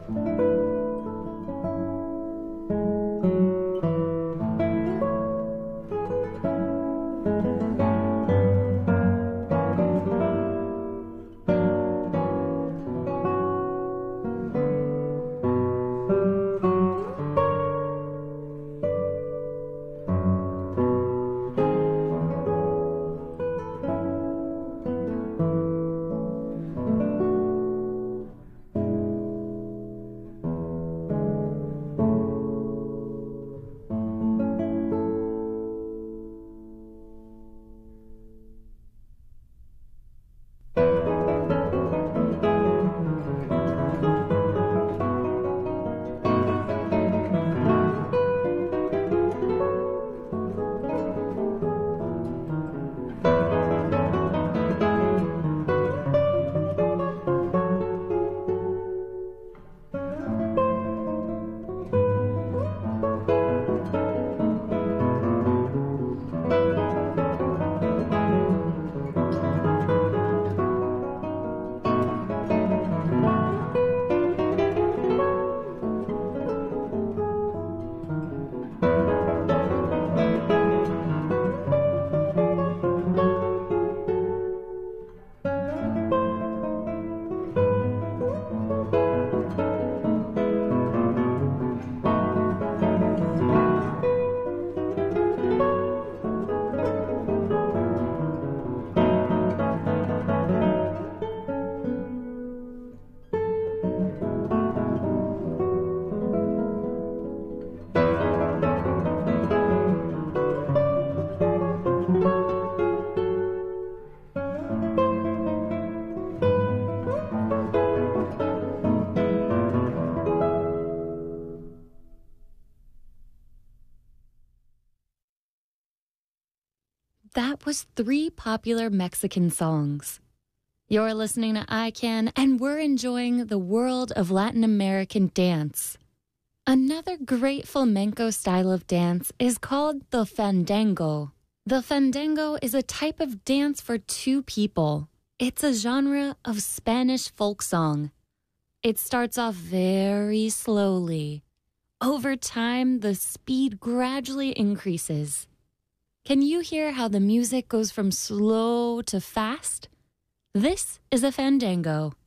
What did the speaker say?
That was 3 popular Mexican songs. You're listening to iCan, and we're enjoying the world of Latin American dance. Another great flamenco style of dance is called the fandango. The fandango is a type of dance for 2 people. It's a genre of Spanish folk song. It starts off very slowly. Over time, the speed gradually increases. Can you hear how the music goes from slow to fast? This is a fandango.